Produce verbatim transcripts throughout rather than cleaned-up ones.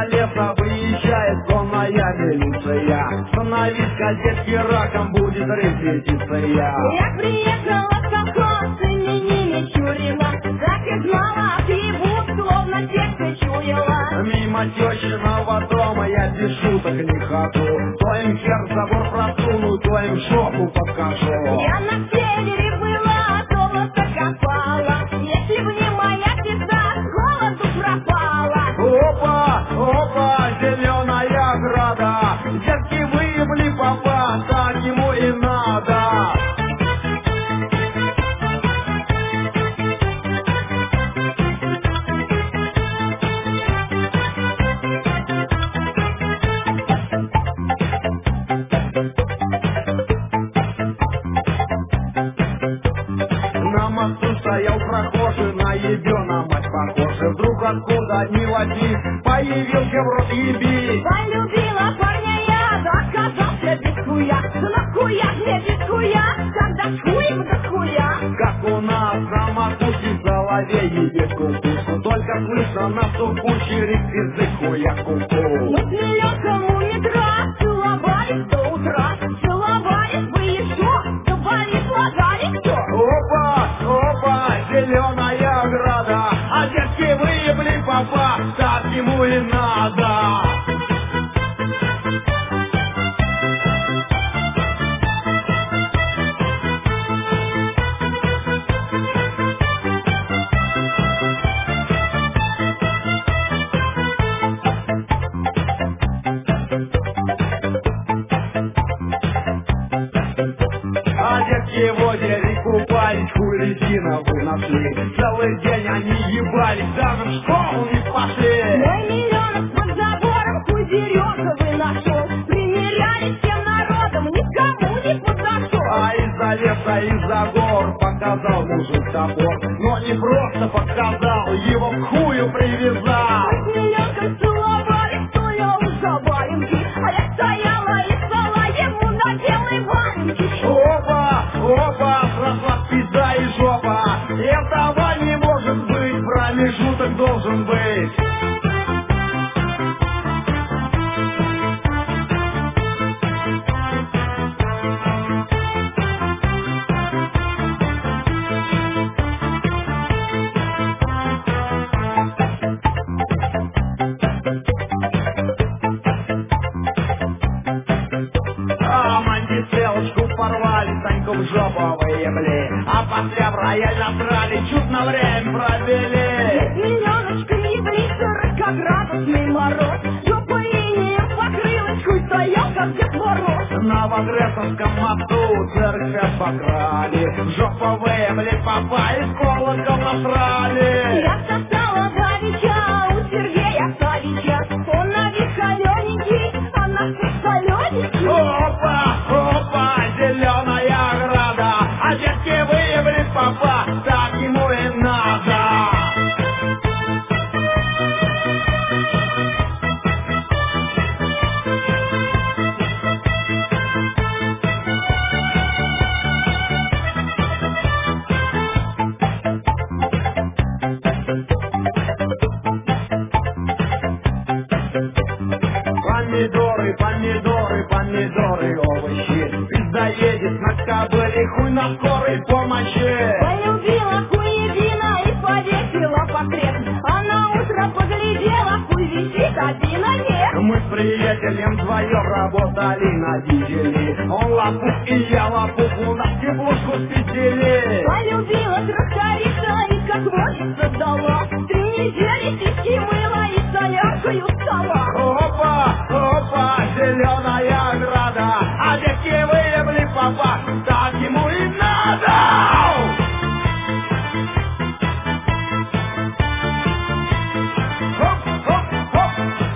из-за леса выезжает конная милиция. Становись кадетки раком, будет репетиция. Я приехала в колхоз, и не чурила, так и знала, отъебут, словно сердце чуяла. Мимо тещиного дома я без шуток не хожу. То им хер забор просуну, то им жопу покажу. Я на севере была, золото копала. Если бы не моя пизда, с голоду пропала. Опа, опа, зеленая ограда. Детки выебли папа, так ему и надо. На мосту стоял прохожий, на ебена мать похожий. Вдруг откуда ни возьми, появился в рот еби. Полюбила парня я, да оказался без хуя. Да нахуя мне без хуя, когда с хуем до хуя. Как у нас на макушке в голове ебет кукушку. Только слышно на сухущий рик язык хуя куку. Мы с миллионком у метро целовались до утра. Целовались бы еще, зубами сложали все. Опа, опа, зеленая ограда. А детки выебли папа, так ему и надо. А детки в озере купались, хуй резиновый нашли. Целый день они ебались, даже в школу не пошли. Мой миллионов под забором хуй березовый нашел. Примерялись всем народом, никому не подошел. А из-за леса, из-за гор показал мужик топор. Но не просто показал, его к хую привязал. Мы с миллионком целовались, стоя у забаленки. А я стояла и слала ему на белой валенке. Опа, опа, сросла пизда и жопа. Этого не может быть, промежуток должен быть. А манди целочку порвали, Саньку в жопу выебли. А после в рояль насрали, чуть на время провели. Миллионочка ебли, сорокоградусный мороз. Жопа инеем покрылась, хуй стоял, как Дед Мороз. На Вагресовском мосту церковь обокрали. В жопу выебли папа и с колоком насрали. Я сосала давеча у Сергея Савича. Он на вид холененький, а на вкус солененький. Опа, опа, зеленая ограда. А детки выебли папа, так ему и надо. Помидоры, помидоры, помидоры, овощи. Пизда едет на кобыле, хуй на скорой помощи. Полюбила хуевина и повесила портрет. А на утро поглядела, хуй висит, один нет. Мы с приятелем вдвоем работали на дизеле. Он лопух и я лопух, у нас теплушку спиздили. Полюбила тракториста и как водится дала. Три недели сиськи мыла и соляркою стала. Опа, опа, зеленая ограда. А детки выебли папа, так ему и надо. Хоп, хоп, хоп.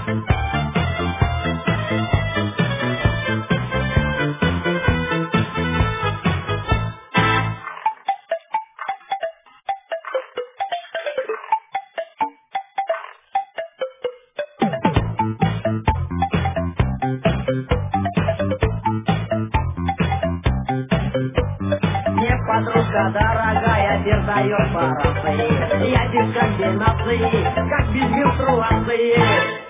Мне подружка дорогая передает по рации. Я без комбинации, как без менструации.